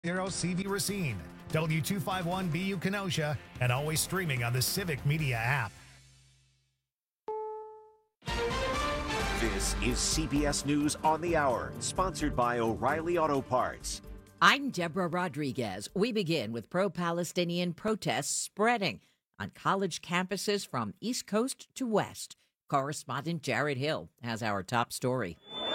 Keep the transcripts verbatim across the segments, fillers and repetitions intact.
Zero C V Racine, W two fifty-one B U Kenosha, and always streaming on the Civic Media app. This is C B S News on the Hour, sponsored by O'Reilly Auto Parts. I'm Deborah Rodriguez. We begin with pro-Palestinian protests spreading on college campuses from East Coast to West. Correspondent Jared Hill has our top story.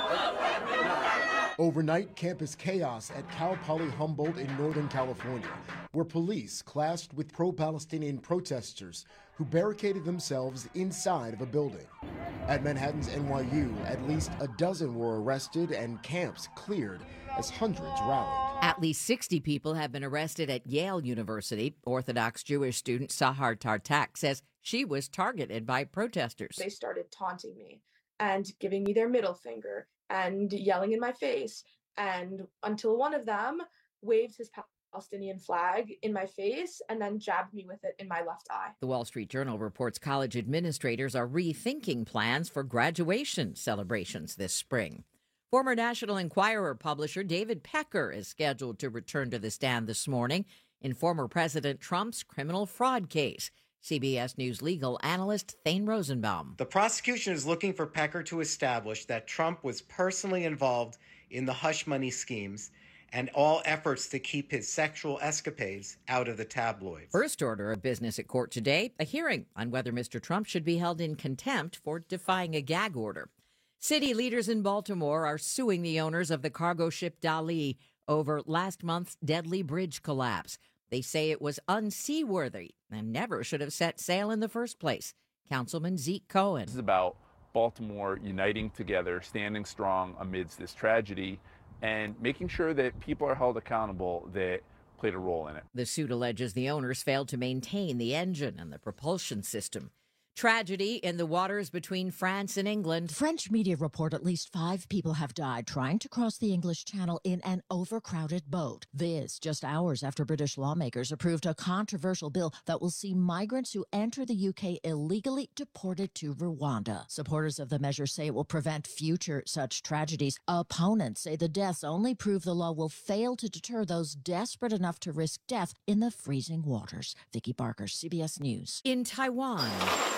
Overnight campus chaos at Cal Poly Humboldt in Northern California, where police clashed with pro-Palestinian protesters who barricaded themselves inside of a building. At Manhattan's N Y U, at least a dozen were arrested and camps cleared as hundreds rallied. At least sixty people have been arrested at Yale University. Orthodox Jewish student Sahar Tartak says she was targeted by protesters. They started taunting me and giving me their middle finger and yelling in my face, and until one of them waved his Palestinian flag in my face and then jabbed me with it in my left eye. The Wall Street Journal reports college administrators are rethinking plans for graduation celebrations this spring. Former National Enquirer publisher David Pecker is scheduled to return to the stand this morning in former President Trump's criminal fraud case. C B S News legal analyst Thane Rosenbaum. The prosecution is looking for Pecker to establish that Trump was personally involved in the hush money schemes and all efforts to keep his sexual escapades out of the tabloids. First order of business at court today, a hearing on whether Mister Trump should be held in contempt for defying a gag order. City leaders in Baltimore are suing the owners of the cargo ship Dali over last month's deadly bridge collapse. They say it was unseaworthy and never should have set sail in the first place. Councilman Zeke Cohen. This is about Baltimore uniting together, standing strong amidst this tragedy, and making sure that people are held accountable that played a role in it. The suit alleges the owners failed to maintain the engine and the propulsion system. Tragedy in the waters between France and England. French media report at least five people have died trying to cross the English Channel in an overcrowded boat. This just hours after British lawmakers approved a controversial bill that will see migrants who enter the U K illegally deported to Rwanda. Supporters of the measure say it will prevent future such tragedies. Opponents say the deaths only prove the law will fail to deter those desperate enough to risk death in the freezing waters. Vicki Barker, C B S News. In Taiwan,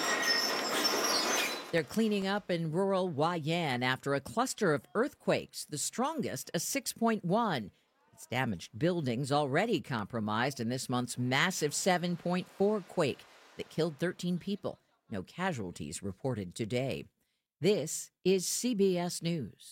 they're cleaning up in rural Hualien after a cluster of earthquakes, the strongest, a six point one. It's damaged buildings already compromised in this month's massive seven point four quake that killed thirteen people. No casualties reported today. This is C B S News.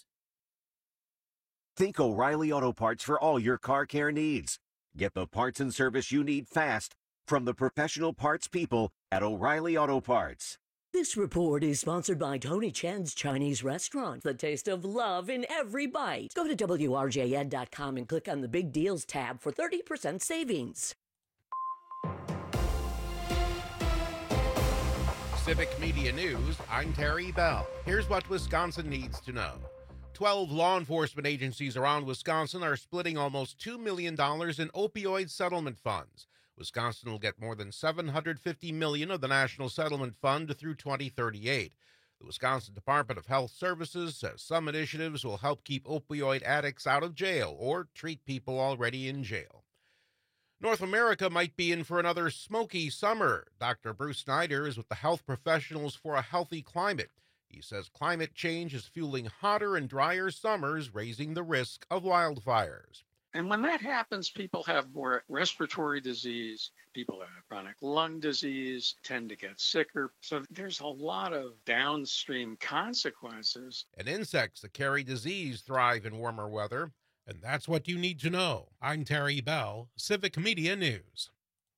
Think O'Reilly Auto Parts for all your car care needs. Get the parts and service you need fast from the professional parts people at O'Reilly Auto Parts. This report is sponsored by Tony Chen's Chinese Restaurant. The taste of love in every bite. Go to W R J N dot com and click on the Big Deals tab for thirty percent savings. Civic Media News, I'm Terry Bell. Here's what Wisconsin needs to know. Twelve law enforcement agencies around Wisconsin are splitting almost two million dollars in opioid settlement funds. Wisconsin will get more than seven hundred fifty million dollars of the National Settlement Fund through twenty thirty-eight. The Wisconsin Department of Health Services says some initiatives will help keep opioid addicts out of jail or treat people already in jail. North America might be in for another smoky summer. Doctor Bruce Snyder is with the Health Professionals for a Healthy Climate. He says climate change is fueling hotter and drier summers, raising the risk of wildfires. And when that happens, people have more respiratory disease, people who have chronic lung disease tend to get sicker. So there's a lot of downstream consequences. And insects that carry disease thrive in warmer weather. And that's what you need to know. I'm Terry Bell, Civic Media News.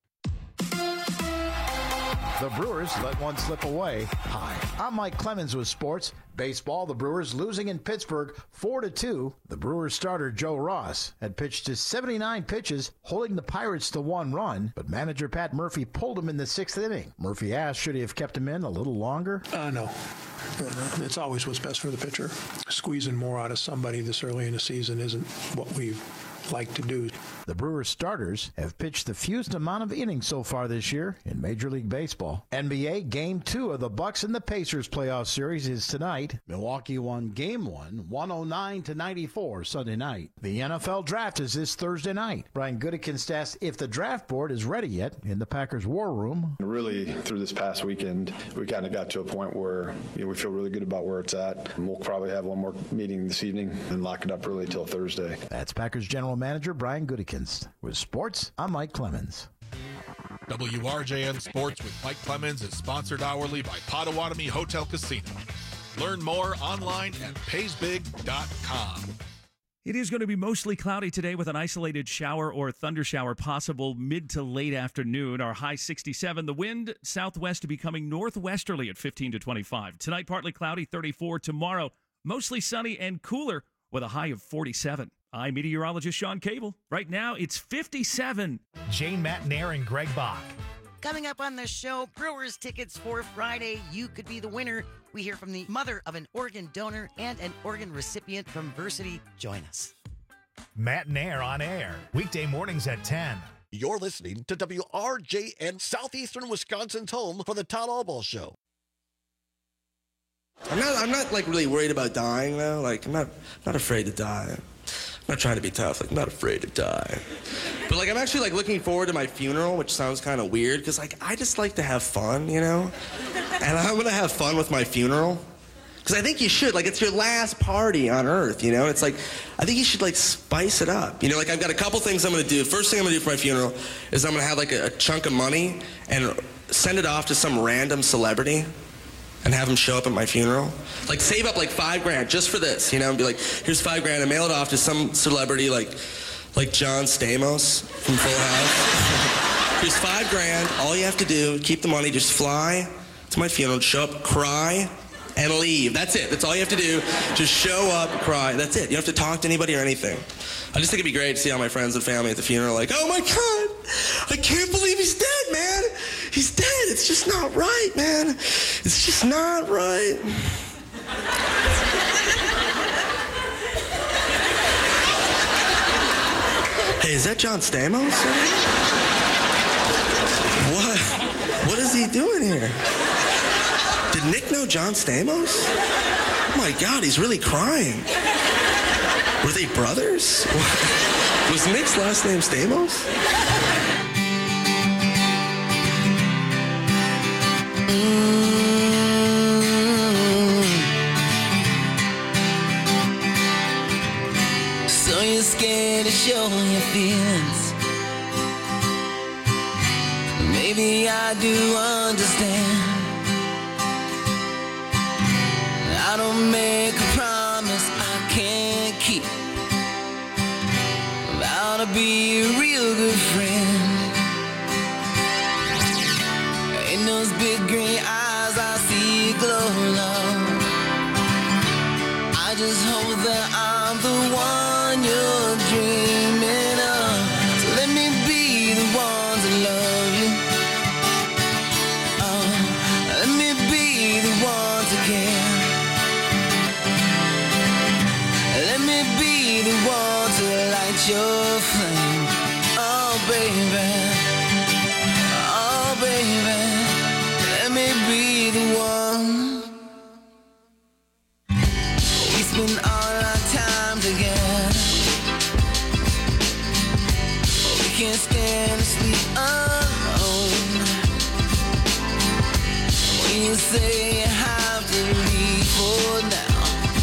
The Brewers let one slip away. Hi, I'm Mike Clemens with sports. Baseball, the Brewers losing in Pittsburgh four to two. The Brewers starter Joe Ross had pitched to seventy-nine pitches, holding the Pirates to one run, but manager Pat Murphy pulled him in the sixth inning. Murphy asked, should he have kept him in a little longer? Uh, no. It's always what's best for the pitcher. Squeezing more out of somebody this early in the season isn't what we like to do. The Brewers starters have pitched the fewest amount of innings so far this year in Major League Baseball. N B A Game two of the Bucks and the Pacers playoff series is tonight. Milwaukee won Game one, one oh nine to ninety-four Sunday night. The N F L Draft is this Thursday night. Brian Gutekunst asked if the draft board is ready yet in the Packers War Room. Really, through this past weekend, we kind of got to a point where you know, we feel really good about where it's at. And we'll probably have one more meeting this evening and lock it up really till Thursday. That's Packers General Manager Brian Gutekunst. With sports, I'm Mike Clemens. W R J N Sports with Mike Clemens is sponsored hourly by Potawatomi Hotel Casino. Learn more online at pays big dot com. It is going to be mostly cloudy today with an isolated shower or thunder shower possible mid to late afternoon. Our high sixty-seven. The wind southwest becoming northwesterly at fifteen to twenty-five. Tonight partly cloudy, thirty-four. Tomorrow mostly sunny and cooler with a high of forty-seven. I'm meteorologist Sean Cable. Right now, it's fifty-seven. Jane Matnair and Greg Bach. Coming up on the show, Brewers tickets for Friday. You could be the winner. We hear from the mother of an organ donor and an organ recipient from Versity. Join us. Matnair on air, weekday mornings at ten. You're listening to W R J N, Southeastern Wisconsin's home for the Todd Albaugh Show. I'm not, I'm not like really worried about dying though. Like I'm not, not afraid to die. I'm not trying to be tough. Like I'm not afraid to die. But like I'm actually like looking forward to my funeral, which sounds kind of weird because like I just like to have fun, you know. And I'm gonna have fun with my funeral because I think you should. Like it's your last party on Earth, you know. It's like I think you should like spice it up, you know. Like I've got a couple things I'm gonna do. First thing I'm gonna do for my funeral is I'm gonna have like a, a chunk of money and send it off to some random celebrity. And have him show up at my funeral. Like save up like five grand just for this, you know, and be like, here's five grand and mail it off to some celebrity like like John Stamos from Full House. Here's five grand. All you have to do, keep the money, just fly to my funeral, show up, cry, and leave. That's it. That's all you have to do. Just show up, cry. That's it. You don't have to talk to anybody or anything. I just think it'd be great to see all my friends and family at the funeral like, oh my God, I can't believe he's dead, man. He's dead. It's just not right, man. It's just not right. Hey, is that John Stamos? What? What is he doing here? Did Nick know John Stamos? Oh my God, he's really crying. Were they brothers? Was Nick's last name Stamos? So you're scared to show your feelings. Maybe I do understand. I don't make a promise I can't keep. Vow to be a real good friend. In those big green eyes I see a glow, love. I just hope that I'm the one you're dreaming of. So let me be the one to love you. Oh, let me be the one to care. Let me be the one to light your flame. Oh, baby. Oh, baby. Let me be the one. We spend all our time together. We can't stand to sleep alone. When you say you have to leave for now,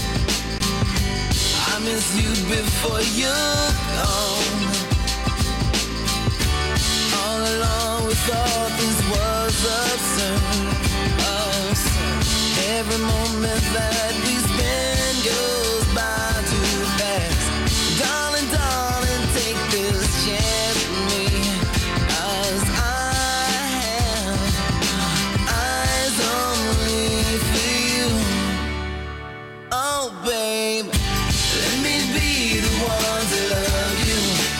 I miss you before you're gone. All along we thought this was absurd, absurd. Every moment that we spend goes by too fast. Darling, darling, take this chance with me, 'cause I have eyes only for you. Oh, babe, let me be the one to love you.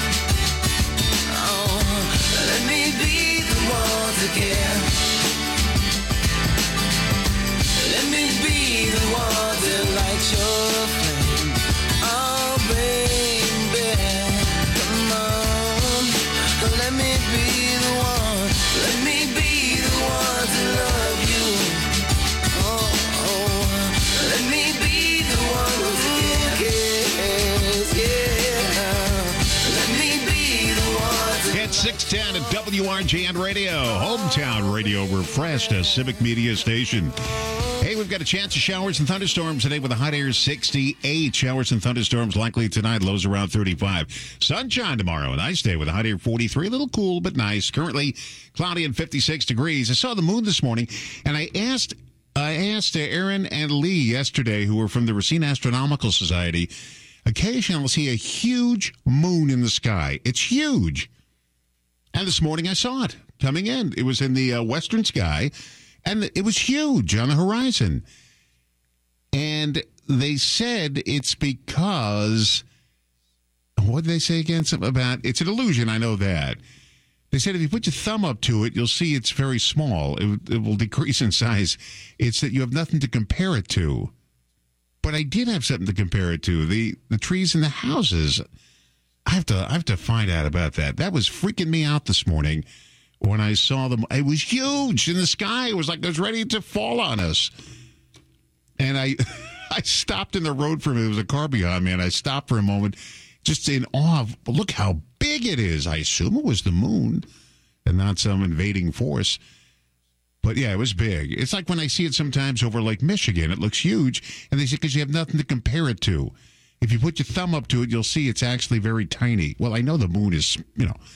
six ten at W R J N Radio, hometown radio refreshed, a Civic Media station. Hey, we've got a chance of showers and thunderstorms today with a high near sixty-eight. Showers and thunderstorms likely tonight, lows around thirty-five. Sunshine tomorrow, a nice day with a high near forty-three. A little cool, but nice. Currently cloudy and fifty-six degrees. I saw the moon this morning, and I asked I asked Aaron and Lee yesterday, who were from the Racine Astronomical Society. Occasionally I'll see a huge moon in the sky. It's huge. And this morning I saw it coming in. It was in the uh, western sky. And it was huge on the horizon. And they said it's because, what did they say again? Something about, it's an illusion, I know that. They said if you put your thumb up to it, you'll see it's very small. It, it will decrease in size. It's that you have nothing to compare it to. But I did have something to compare it to. The the trees in the houses. I have to I have to find out about that. That was freaking me out this morning. When I saw them, it was huge in the sky. It was like it was ready to fall on us. And I I stopped in the road for a minute. There was a car behind me, and I stopped for a moment just in awe of, look how big it is. I assume it was the moon and not some invading force. But, yeah, it was big. It's like when I see it sometimes over Lake Michigan. It looks huge, and they say because you have nothing to compare it to. If you put your thumb up to it, you'll see it's actually very tiny. Well, I know the moon is, you know,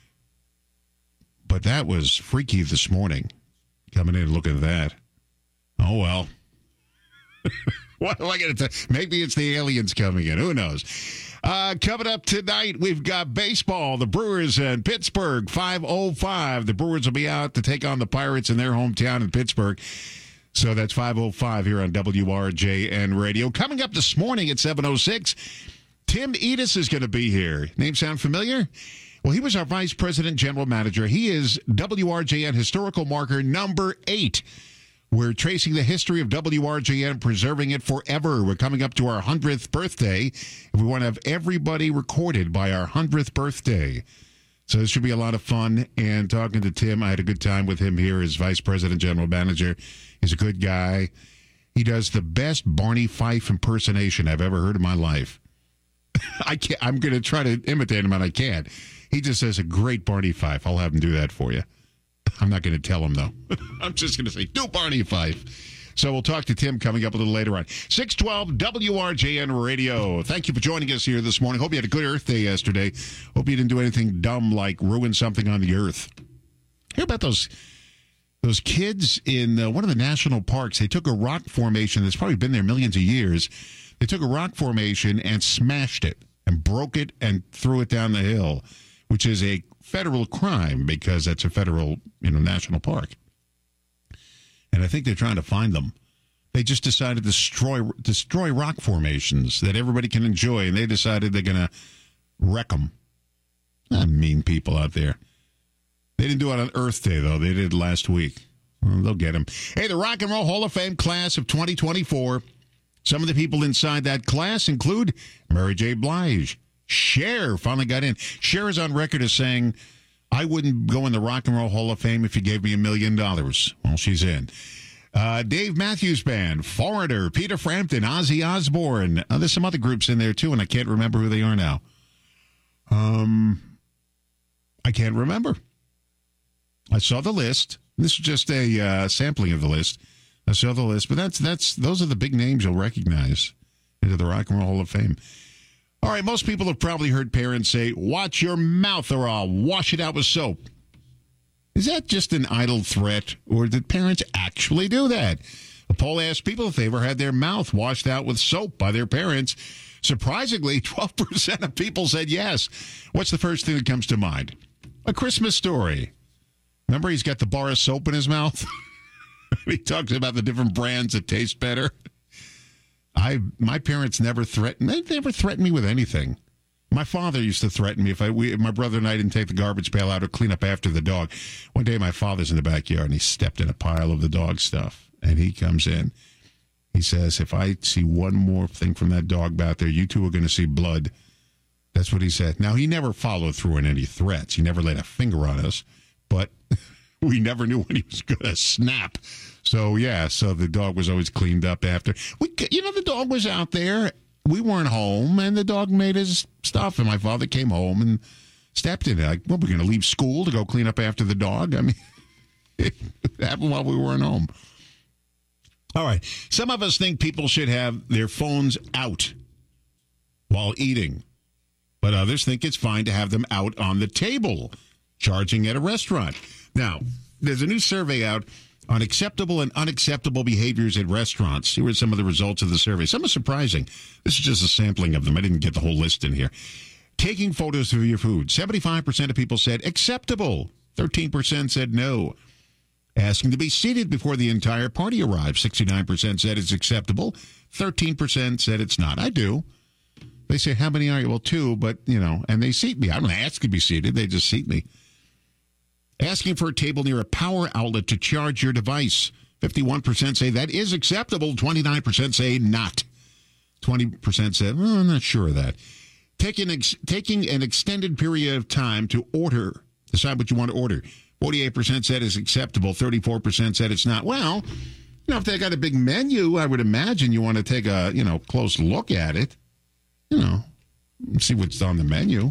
but that was freaky this morning, coming in and looking at that. Oh, well. What am I going to tell? Maybe it's the aliens coming in. Who knows? Uh, coming up tonight, we've got baseball. The Brewers in Pittsburgh, five oh five. The Brewers will be out to take on the Pirates in their hometown in Pittsburgh. So that's five oh five here on W R J N Radio. Coming up this morning at seven oh six, Tim Edis is going to be here. Name sound familiar? Well, he was our Vice President General Manager. He is W R J N Historical Marker number eight. We're tracing the history of W R J N, preserving it forever. We're coming up to our hundredth birthday, and we want to have everybody recorded by our hundredth birthday. So this should be a lot of fun. And talking to Tim, I had a good time with him here as Vice President General Manager. He's a good guy. He does the best Barney Fife impersonation I've ever heard in my life. I can't, I'm going to try to imitate him, and I can't. He just says a great Barney Fife. I'll have him do that for you. I'm not going to tell him, though. I'm just going to say, do Barney Fife. So we'll talk to Tim coming up a little later on. six twelve W R J N Radio. Thank you for joining us here this morning. Hope you had a good Earth Day yesterday. Hope you didn't do anything dumb like ruin something on the Earth. Hear about those those kids in uh, one of the national parks. They took a rock formation that's probably been there millions of years. They took a rock formation and smashed it and broke it and threw it down the hill, which is a federal crime because that's a federal, you know, national park. And I think they're trying to find them. They just decided to destroy destroy rock formations that everybody can enjoy, and they decided they're going to wreck them. Ah, mean people out there. They didn't do it on Earth Day, though. They did last week. Well, they'll get them. Hey, the Rock and Roll Hall of Fame class of twenty twenty-four. Some of the people inside that class include Mary J. Blige. Cher finally got in. Cher is on record as saying, I wouldn't go in the Rock and Roll Hall of Fame if you gave me a million dollars. Well, she's in. Uh, Dave Matthews Band, Foreigner, Peter Frampton, Ozzy Osbourne. Uh, there's some other groups in there, too, and I can't remember who they are now. Um, I can't remember. I saw the list. This is just a uh, sampling of the list. I saw the list, but that's that's those are the big names you'll recognize into the Rock and Roll Hall of Fame. All right, most people have probably heard parents say, watch your mouth or I'll wash it out with soap. Is that just an idle threat, or did parents actually do that? A poll asked people if they ever had their mouth washed out with soap by their parents. Surprisingly, twelve percent of people said yes. What's the first thing that comes to mind? A Christmas Story. Remember, he's got the bar of soap in his mouth? He talks about the different brands that taste better. I my parents never threatened. They never threatened me with anything. My father used to threaten me if I we, if my brother and I didn't take the garbage pail out or clean up after the dog. One day, my father's in the backyard and he stepped in a pile of the dog stuff. And he comes in. He says, "If I see one more thing from that dog back there, you two are going to see blood." That's what he said. Now, he never followed through on any threats. He never laid a finger on us, but we never knew when he was going to snap. So, yeah, so the dog was always cleaned up after. We, you know, the dog was out there. We weren't home, and the dog made his stuff. And my father came home and stepped in it. Like, well, we're going to leave school to go clean up after the dog? I mean, it happened while we weren't home. All right. Some of us think people should have their phones out while eating, but others think it's fine to have them out on the table, charging at a restaurant. Now, there's a new survey out on acceptable and unacceptable behaviors at restaurants. Here are some of the results of the survey. Some are surprising. This is just a sampling of them. I didn't get the whole list in here. Taking photos of your food. seventy-five percent of people said acceptable. thirteen percent said no. Asking to be seated before the entire party arrives. sixty-nine percent said it's acceptable. thirteen percent said it's not. I do. They say, how many are you? Well, two, but, you know, and they seat me. I don't ask to be seated. They just seat me. Asking for a table near a power outlet to charge your device. fifty-one percent say that is acceptable. twenty-nine percent say not. twenty percent said, well, I'm not sure of that. Taking, ex- taking an extended period of time to order, decide what you want to order. forty-eight percent said it's acceptable. thirty-four percent said it's not. Well, you know, if they got a big menu, I would imagine you want to take a, you know, close look at it. You know, see what's on the menu.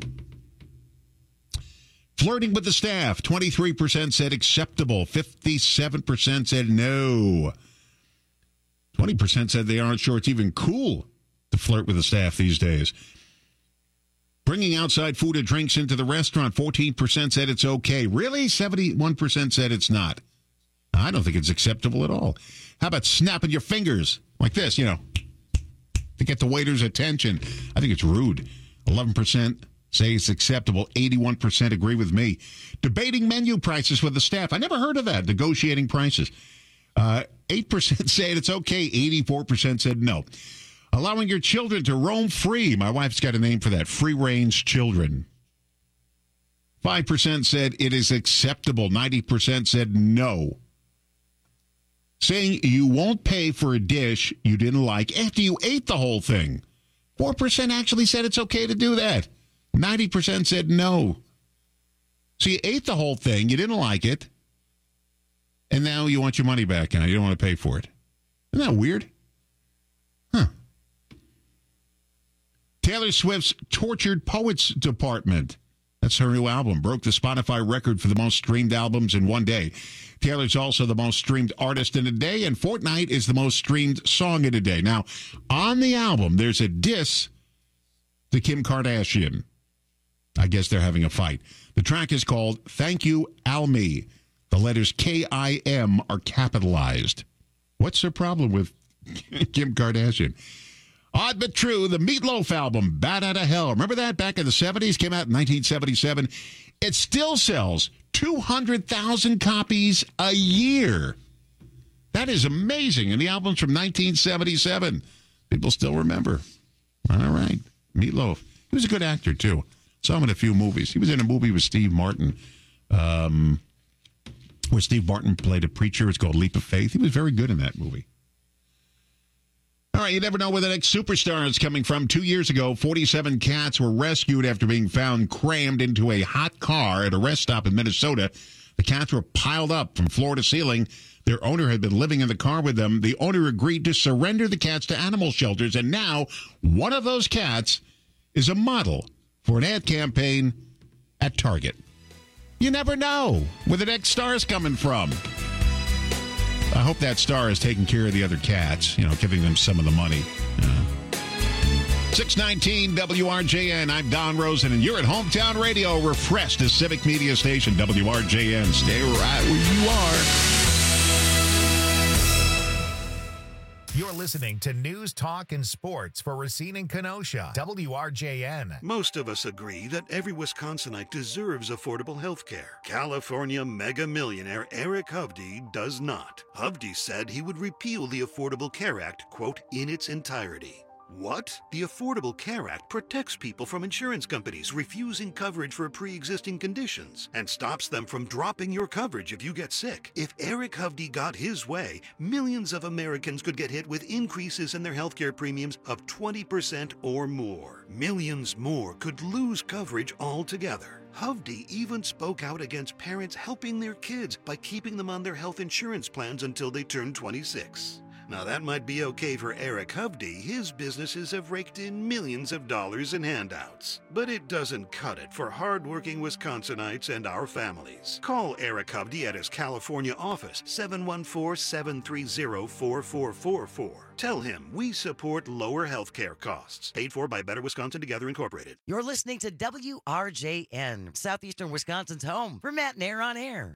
Flirting with the staff. twenty-three percent said acceptable. fifty-seven percent said no. twenty percent said they aren't sure it's even cool to flirt with the staff these days. Bringing outside food and drinks into the restaurant, fourteen percent said it's okay. Really? seventy-one percent said it's not. I don't think it's acceptable at all. How about snapping your fingers like this, you know, to get the waiter's attention? I think it's rude. eleven percent say it's acceptable. eighty-one percent agree with me. Debating menu prices with the staff. I never heard of that, negotiating prices. Uh, eight percent said it's okay. eighty-four percent said no. Allowing your children to roam free. My wife's got a name for that. Free-range children. five percent said it is acceptable. ninety percent said no. Saying you won't pay for a dish you didn't like after you ate the whole thing. four percent actually said it's okay to do that. ninety percent said no. So you ate the whole thing, you didn't like it, and now you want your money back now. You don't want to pay for it. Isn't that weird? Huh. Taylor Swift's Tortured Poets Department. That's her new album. Broke the Spotify record for the most streamed albums in one day. Taylor's also the most streamed artist in a day, and Fortnite is the most streamed song in a day. Now, on the album, there's a diss to Kim Kardashian. I guess they're having a fight. The track is called Thank You, Almy. The letters K I M are capitalized. What's the problem with Kim Kardashian? Odd but true, the Meatloaf album, Bat Outta Hell. Remember that back in the seventies? Came out in nineteen seventy-seven. It still sells two hundred thousand copies a year. That is amazing. And the album's from nineteen seventy-seven. People still remember. All right. Meatloaf. He was a good actor, too. Saw him in a few movies. He was in a movie with Steve Martin, um, where Steve Martin played a preacher. It's called Leap of Faith. He was very good in that movie. All right, you never know where the next superstar is coming from. Two years ago, forty-seven cats were rescued after being found crammed into a hot car at a rest stop in Minnesota. The cats were piled up from floor to ceiling. Their owner had been living in the car with them. The owner agreed to surrender the cats to animal shelters, and now one of those cats is a model for an ad campaign at Target. You never know where the next star is coming from. I hope that star is taking care of the other cats, you know, giving them some of the money. Uh, six nineteen W R J N. I'm Don Rosen, and you're at Hometown Radio, refreshed as Civic Media Station W R J N. Stay right where you are. You're listening to News, Talk, and Sports for Racine and Kenosha, W R J N. Most of us agree that every Wisconsinite deserves affordable health care. California mega millionaire Eric Hovde does not. Hovde said he would repeal the Affordable Care Act, quote, in its entirety. What? The Affordable Care Act protects people from insurance companies refusing coverage for pre-existing conditions and stops them from dropping your coverage if you get sick. If Eric Hovde got his way, millions of Americans could get hit with increases in their healthcare premiums of twenty percent or more. Millions more could lose coverage altogether. Hovde even spoke out against parents helping their kids by keeping them on their health insurance plans until they turn twenty-six. Now that might be okay for Eric Hovde. His businesses have raked in millions of dollars in handouts. But it doesn't cut it for hardworking Wisconsinites and our families. Call Eric Hovde at his California office, seven one four, seven three zero, four four four four. Tell him we support lower health care costs. Paid for by Better Wisconsin Together Incorporated. You're listening to W R J N, Southeastern Wisconsin's home for Matt and Air on Air.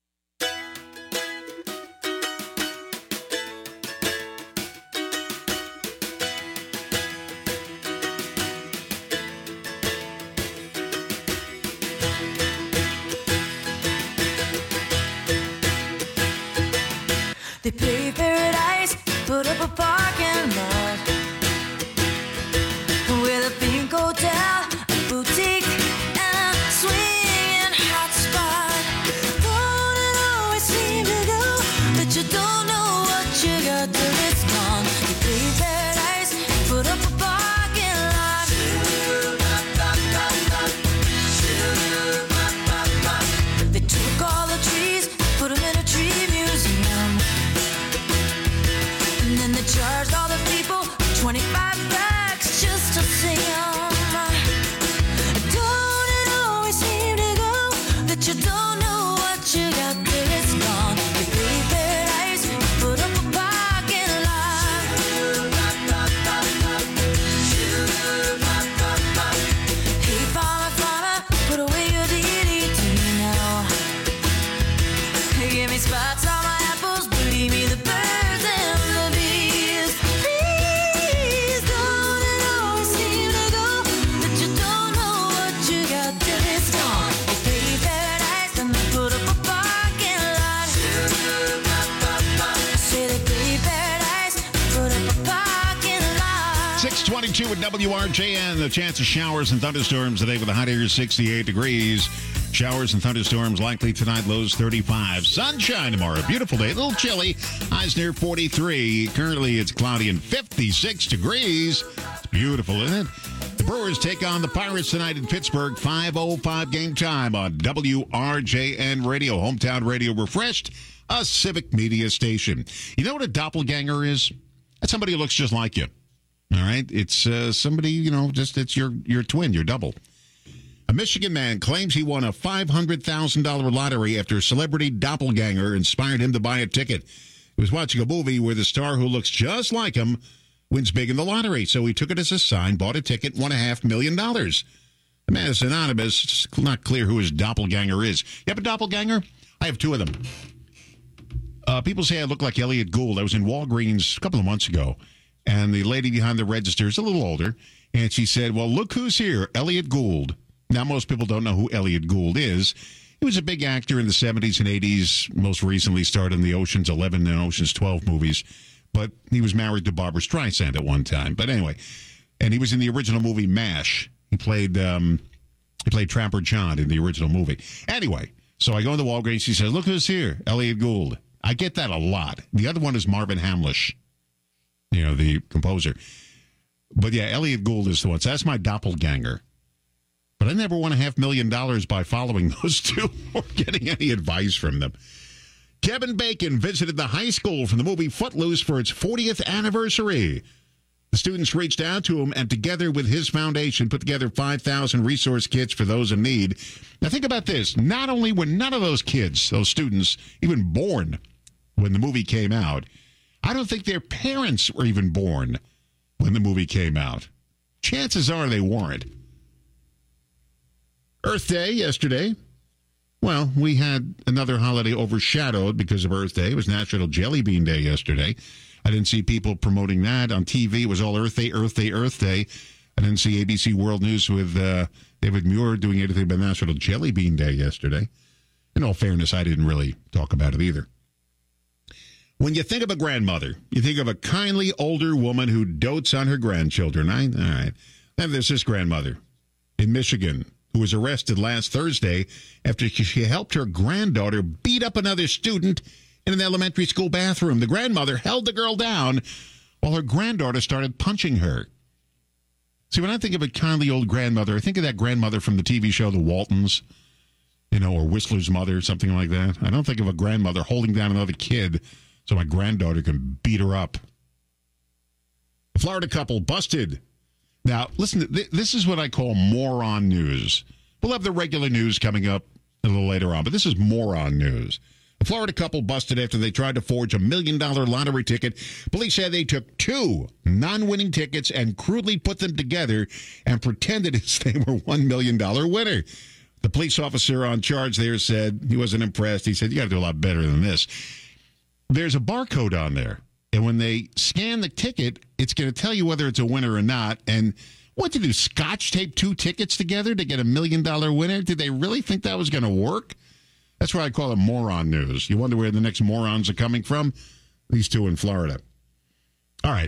They paved paradise, put up a parking lot with a pink hotel, a boutique, and a swinging hot spot. Don't it always seem to go that you don't know what you got till it's gone? They paved paradise, put up a parking lot. They took all the trees, put them in a tree museum. And then they charged all the people twenty-five bucks just to see them. Don't it always seem to go that you don't know what you got till it's gone? They paved paradise, put up a parking lot. Hey, farmer, farmer, put away your D D T now. Give me spots on my apples, believe me, the birds and the bees. Please don't it always seem to go that you don't know what you got till it's gone. They paved paradise and they put up a parking lot. Say they paved paradise, put up a parking lot. six twenty-two at W R J N. The chance of showers and thunderstorms today with a high near sixty-eight degrees. Showers and thunderstorms likely tonight, lows thirty-five. Sunshine tomorrow. Beautiful day. A little chilly. Highs near forty-three. Currently, it's cloudy and fifty-six degrees. It's beautiful, isn't it? The Brewers take on the Pirates tonight in Pittsburgh. five oh five game time on W R J N Radio. Hometown radio refreshed. A civic media station. You know what a doppelganger is? That's somebody who looks just like you. All right? It's uh, somebody, you know, just it's your, your twin, your double. A Michigan man claims he won a five hundred thousand dollars lottery after a celebrity doppelganger inspired him to buy a ticket. He was watching a movie where the star who looks just like him wins big in the lottery, so he took it as a sign, bought a ticket, won a half million dollars. The man is anonymous. It's not clear who his doppelganger is. You have a doppelganger? I have two of them. Uh, people say I look like Elliot Gould. I was in Walgreens a couple of months ago, and the lady behind the register is a little older, and she said, well, look who's here, Elliot Gould. Now, most people don't know who Elliot Gould is. He was a big actor in the seventies and eighties, most recently starred in the Ocean's eleven and Ocean's twelve movies, but he was married to Barbra Streisand at one time. But anyway, and he was in the original movie MASH. He played um, he played Trapper John in the original movie. Anyway, so I go into Walgreens. She says, look who's here, Elliot Gould. I get that a lot. The other one is Marvin Hamlisch, you know, the composer. But yeah, Elliot Gould is the one. So that's my doppelganger. But I never won a half million dollars by following those two or getting any advice from them. Kevin Bacon visited the high school from the movie Footloose for its fortieth anniversary. The students reached out to him and together with his foundation put together five thousand resource kits for those in need. Now think about this. Not only were none of those kids, those students, even born when the movie came out, I don't think their parents were even born when the movie came out. Chances are they weren't. Earth Day yesterday. Well, we had another holiday overshadowed because of Earth Day. It was National Jelly Bean Day yesterday. I didn't see people promoting that on T V. It was all Earth Day, Earth Day, Earth Day. I didn't see A B C World News with uh, David Muir doing anything about National Jelly Bean Day yesterday. In all fairness, I didn't really talk about it either. When you think of a grandmother, you think of a kindly older woman who dotes on her grandchildren, right? All right. Then there's this grandmother in Michigan who was arrested last Thursday after she helped her granddaughter beat up another student in an elementary school bathroom. The grandmother held the girl down while her granddaughter started punching her. See, when I think of a kindly old grandmother, I think of that grandmother from the T V show The Waltons, you know, or Whistler's Mother, something like that. I don't think of a grandmother holding down another kid so my granddaughter can beat her up. A Florida couple busted. Now, listen, th- this is what I call moron news. We'll have the regular news coming up a little later on, but this is moron news. A Florida couple busted after they tried to forge a million-dollar lottery ticket. Police said they took two non-winning tickets and crudely put them together and pretended as they were one million dollars winner. The police officer on charge there said he wasn't impressed. He said, you got to do a lot better than this. There's a barcode on there, and when they scan the ticket, it's going to tell you whether it's a winner or not. And what to do, scotch tape two tickets together to get a million-dollar winner? Did they really think that was going to work? That's why I call it moron news. You wonder where the next morons are coming from? These two in Florida. All right.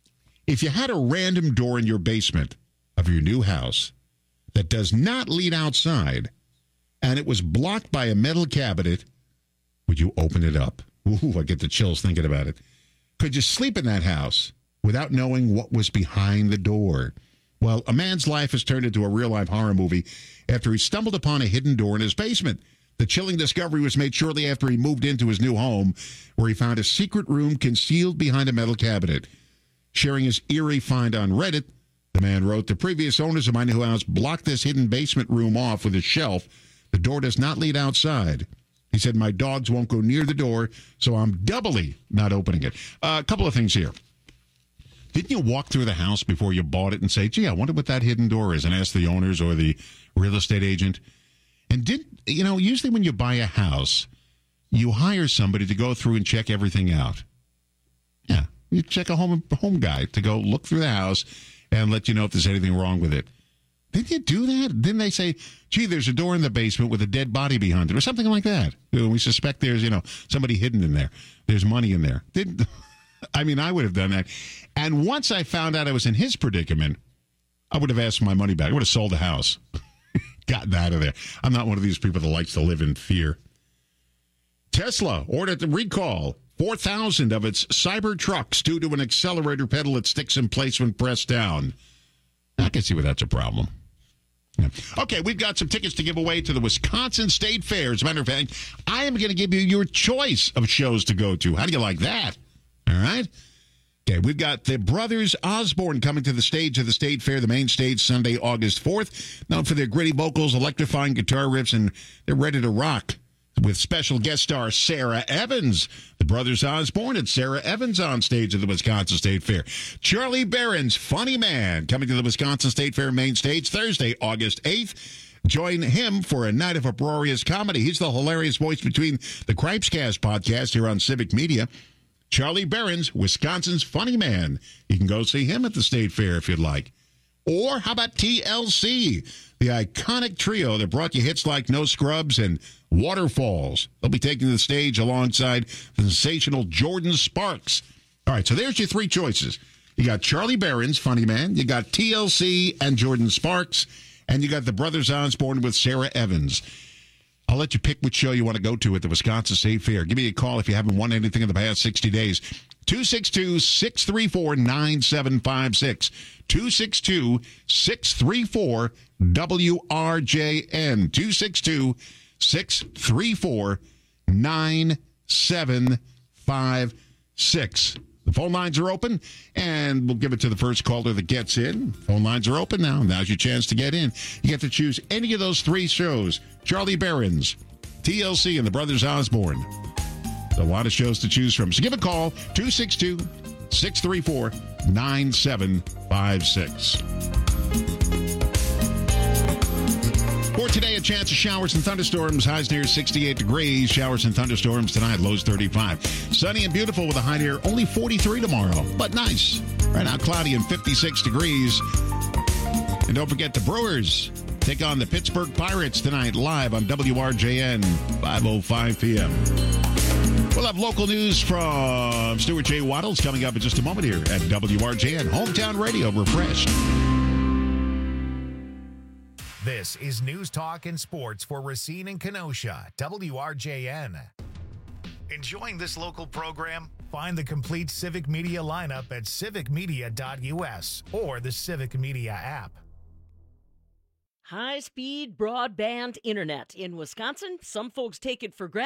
If you had a random door in your basement of your new house that does not lead outside, and it was blocked by a metal cabinet, would you open it up? Ooh, I get the chills thinking about it. Could you sleep in that house without knowing what was behind the door? Well, a man's life has turned into a real-life horror movie after he stumbled upon a hidden door in his basement. The chilling discovery was made shortly after he moved into his new home, where he found a secret room concealed behind a metal cabinet. Sharing his eerie find on Reddit, the man wrote, the previous owners of my new house blocked this hidden basement room off with a shelf. The door does not lead outside. He said, my dogs won't go near the door, so I'm doubly not opening it. Uh, a couple of things here. Didn't you walk through the house before you bought it and say, gee, I wonder what that hidden door is, and ask the owners or the real estate agent? And did you know, usually when you buy a house, you hire somebody to go through and check everything out. Yeah, you check a home home guy to go look through the house and let you know if there's anything wrong with it. Didn't you do that? Didn't they say, gee, there's a door in the basement with a dead body behind it or something like that? We suspect there's, you know, somebody hidden in there. There's money in there. Didn't, I mean, I would have done that. And once I found out I was in his predicament, I would have asked for my money back. I would have sold the house. Gotten out of there. I'm not one of these people that likes to live in fear. Tesla ordered the recall four thousand of its Cyber trucks due to an accelerator pedal that sticks in place when pressed down. I can see where that's a problem. Yeah. Okay, we've got some tickets to give away to the Wisconsin State Fair. As a matter of fact, I am going to give you your choice of shows to go to. How do you like that? All right. Okay, we've got the Brothers Osborne coming to the stage of the State Fair, the main stage, Sunday, August fourth. Known for their gritty vocals, electrifying guitar riffs, and they're ready to rock. With special guest star Sarah Evans. The Brothers Osborne and Sarah Evans on stage at the Wisconsin State Fair. Charlie Barron's Funny Man coming to the Wisconsin State Fair main stage Thursday, August eighth. Join him for a night of uproarious comedy. He's the hilarious voice between the Cripescast podcast here on Civic Media. Charlie Barron's Wisconsin's Funny Man. You can go see him at the State Fair if you'd like. Or how about T L C, the iconic trio that brought you hits like No Scrubs and Waterfalls. They'll be taking the stage alongside the sensational Jordan Sparks. All right, so there's your three choices. You got Charlie Barron's Funny Man, you got T L C and Jordan Sparks, and you got the Brothers Osborne with Sarah Evans. I'll let you pick which show you want to go to at the Wisconsin State Fair. Give me a call if you haven't won anything in the past sixty days. two six two, six three four, nine seven five six. two six two, six three four, W R J N. two six two, six three four, nine seven five six. The phone lines are open, and we'll give it to the first caller that gets in. Phone lines are open now. Now's your chance to get in. You get to choose any of those three shows. Charlie Barron's, T L C, and the Brothers Osborne. A lot of shows to choose from. So give a call, two six two, six three four, nine seven five six. For today, a chance of showers and thunderstorms. Highs near sixty-eight degrees. Showers and thunderstorms tonight. Lows thirty-five. Sunny and beautiful with a high near only forty-three tomorrow. But nice. Right now, cloudy and fifty-six degrees. And don't forget the Brewers take on the Pittsburgh Pirates tonight live on W R J N, five oh five p.m. We'll have local news from Stuart J. Waddles coming up in just a moment here at W R J N. Hometown Radio refreshed. This is News Talk and Sports for Racine and Kenosha, W R J N. Enjoying this local program? Find the complete Civic Media lineup at civic media dot u s or the Civic Media app. High-speed broadband internet. In Wisconsin, some folks take it for granted,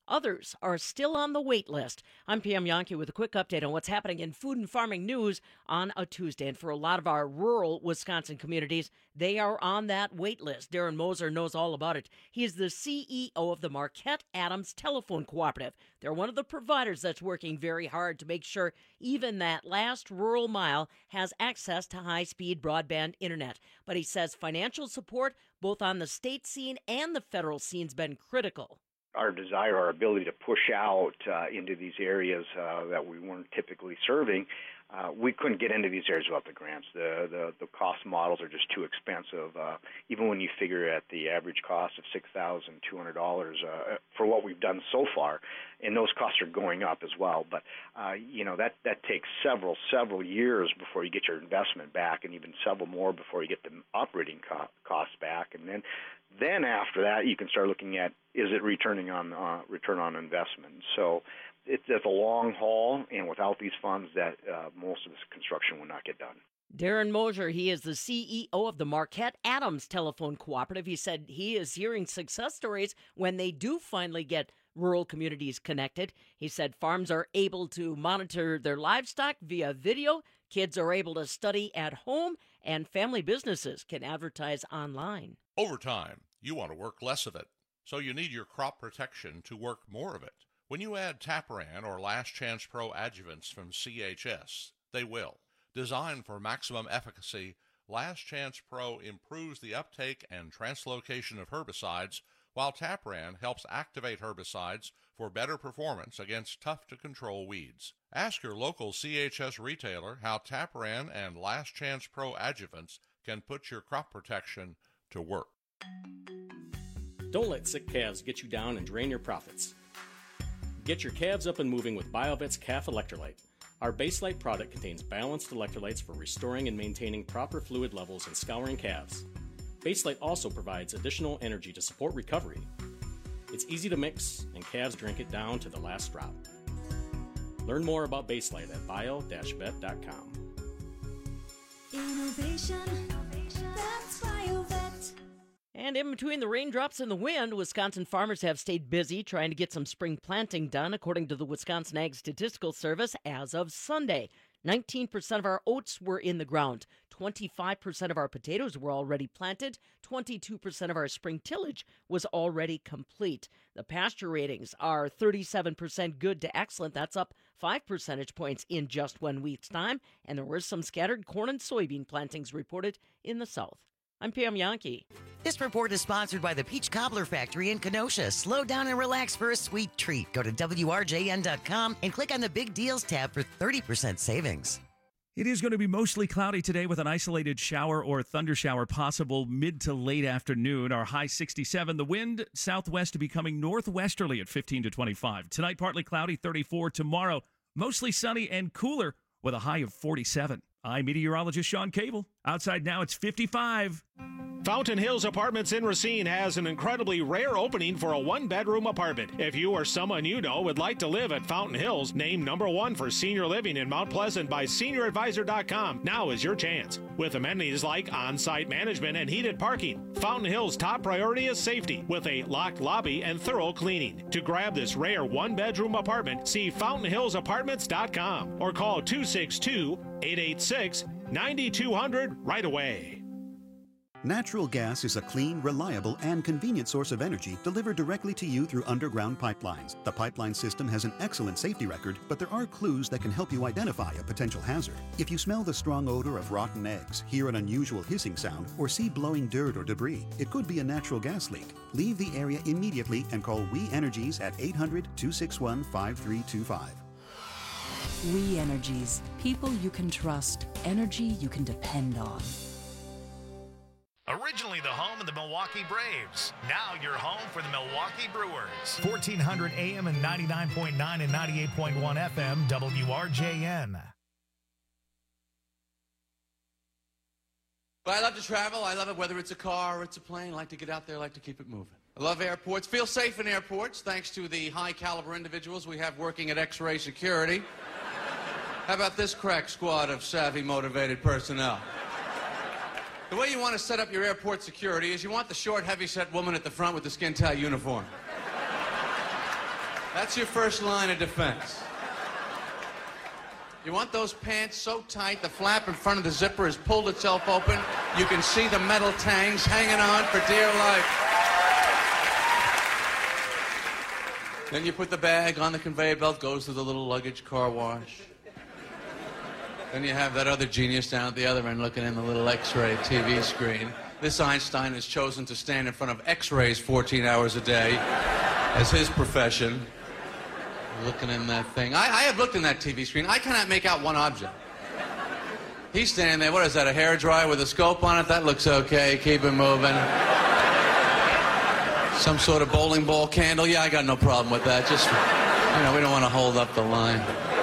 Others are still on the wait list. I'm Pam Yankee with a quick update on what's happening in food and farming news on a Tuesday. And for a lot of our rural Wisconsin communities, they are on that wait list. Darren Moser knows all about it. He is the C E O of the Marquette Adams Telephone Cooperative. They're one of the providers that's working very hard to make sure even that last rural mile has access to high-speed broadband internet. But he says financial support, both on the state scene and the federal scene, has been critical. Our desire, our ability to push out uh, into these areas uh, that we weren't typically serving, uh, we couldn't get into these areas without the grants. The the, the cost models are just too expensive. Uh, even when you figure at the average cost of six thousand two hundred dollars uh, for what we've done so far, and those costs are going up as well. But uh, you know that that takes several several years before you get your investment back, and even several more before you get the operating co- costs back, and then. Then after that, you can start looking at, is it returning on uh, return on investment? So it's, it's a long haul, and without these funds, that uh, most of this construction will not get done. Darren Moser, he is the C E O of the Marquette Adams Telephone Cooperative. He said he is hearing success stories when they do finally get rural communities connected. He said farms are able to monitor their livestock via video, kids are able to study at home, and family businesses can advertise online. Over time, you want to work less of it, so you need your crop protection to work more of it. When you add Tapran or Last Chance Pro adjuvants from C H S, they will. Designed for maximum efficacy, Last Chance Pro improves the uptake and translocation of herbicides, while Tapran helps activate herbicides for better performance against tough-to-control weeds. Ask your local C H S retailer how Tapran and Last Chance Pro adjuvants can put your crop protection to work. Don't let sick calves get you down and drain your profits. Get your calves up and moving with BioVet's Calf Electrolyte. Our Baselite product contains balanced electrolytes for restoring and maintaining proper fluid levels in scouring calves. Baselite also provides additional energy to support recovery. It's easy to mix, and calves drink it down to the last drop. Learn more about Baselite at bio dash vet dot com. Innovation, that's BioVet. And in between the raindrops and the wind, Wisconsin farmers have stayed busy trying to get some spring planting done, according to the Wisconsin Ag Statistical Service as of Sunday. nineteen percent of our oats were in the ground. twenty-five percent of our potatoes were already planted. twenty-two percent of our spring tillage was already complete. The pasture ratings are thirty-seven percent good to excellent. That's up five percentage points in just one week's time. And there were some scattered corn and soybean plantings reported in the south. I'm Pam Yankee. This report is sponsored by the Peach Cobbler Factory in Kenosha. Slow down and relax for a sweet treat. Go to W R J N dot com and click on the Big Deals tab for thirty percent savings. It is going to be mostly cloudy today with an isolated shower or thunder shower possible mid to late afternoon. Our high sixty-seven. The wind southwest becoming northwesterly at fifteen to twenty-five. Tonight, partly cloudy, thirty-four. Tomorrow, mostly sunny and cooler with a high of forty-seven. I'm meteorologist Sean Cable. Outside now, it's fifty-five. Fountain Hills Apartments in Racine has an incredibly rare opening for a one-bedroom apartment. If you or someone you know would like to live at Fountain Hills, named number one for senior living in Mount Pleasant by senior advisor dot com, now is your chance. With amenities like on-site management and heated parking, Fountain Hills' top priority is safety, with a locked lobby and thorough cleaning. To grab this rare one-bedroom apartment, see fountain hills apartments dot com or call two six two, eight eight six, nine two zero zero right away. Natural gas is a clean, reliable, and convenient source of energy delivered directly to you through underground pipelines. The pipeline system has an excellent safety record, but there are clues that can help you identify a potential hazard. If you smell the strong odor of rotten eggs, hear an unusual hissing sound, or see blowing dirt or debris, it could be a natural gas leak. Leave the area immediately and call We Energies at eight hundred, two six one, five three two five. We Energies. People you can trust. Energy you can depend on. Originally the home of the Milwaukee Braves. Now you're home for the Milwaukee Brewers. fourteen hundred A M and ninety-nine point nine and ninety-eight point one F M, W R J N. But I love to travel. I love it whether it's a car or it's a plane. I like to get out there. I like to keep it moving. I love airports. Feel safe in airports thanks to the high-caliber individuals we have working at X-Ray Security. How about this crack squad of savvy, motivated personnel? The way you want to set up your airport security is you want the short, heavy-set woman at the front with the skin-tight uniform. That's your first line of defense. You want those pants so tight the flap in front of the zipper has pulled itself open. You can see the metal tangs hanging on for dear life. Then you put the bag on the conveyor belt, goes to the little luggage car wash. Then you have that other genius down at the other end looking in the little X-ray T V screen. This Einstein has chosen to stand in front of X-rays fourteen hours a day as his profession. Looking in that thing. I, I have looked in that T V screen. I cannot make out one object. He's standing there. What is that, a hairdryer with a scope on it? That looks okay. Keep it moving. Some sort of bowling ball candle. Yeah, I got no problem with that. Just, you know, we don't want to hold up the line.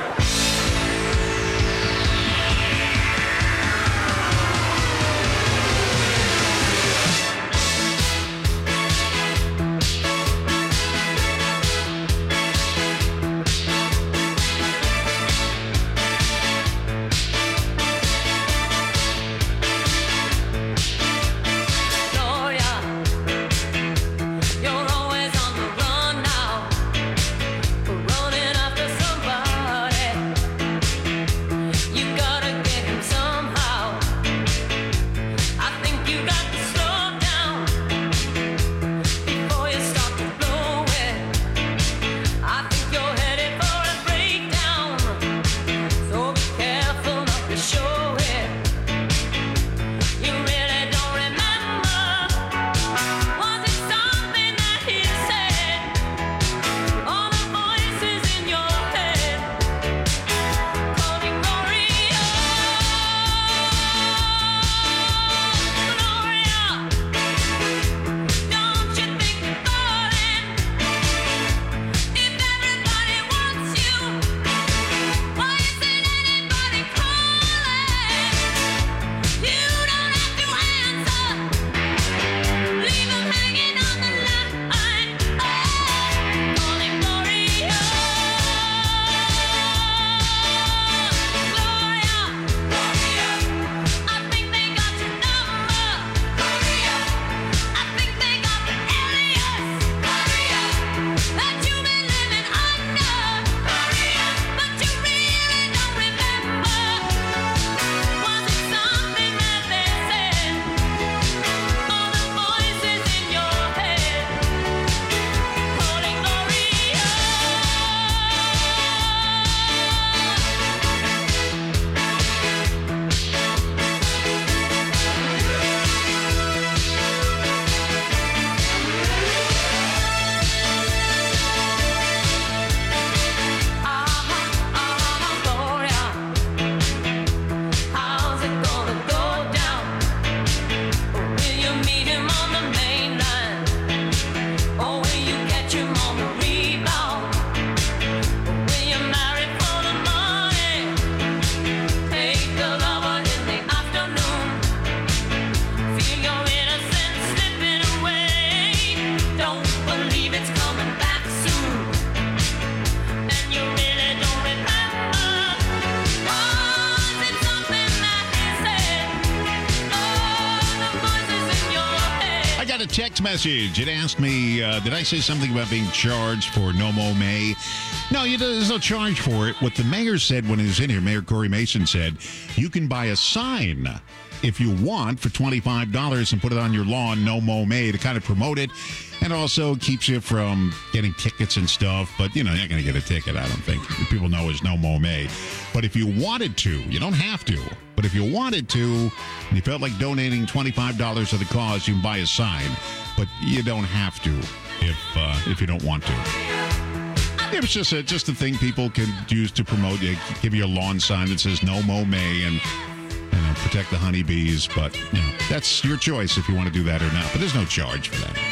Text message. It asked me, uh, did I say something about being charged for No Mo May? No, you, there's no charge for it. What the mayor said when he was in here, Mayor Corey Mason said, you can buy a sign if you want for twenty-five dollars and put it on your lawn, No Mo May, to kind of promote it. And also keeps you from getting tickets and stuff. But, you know, you're not going to get a ticket, I don't think. People know it's No Mo May. But if you wanted to, you don't have to. But if you wanted to, and you felt like donating twenty-five dollars to the cause, you can buy a sign. But you don't have to if uh, if you don't want to. It was just a, just a thing people can use to promote. You give you a lawn sign that says No Mo May and, you know, protect the honeybees. But, you know, that's your choice if you want to do that or not. But there's no charge for that.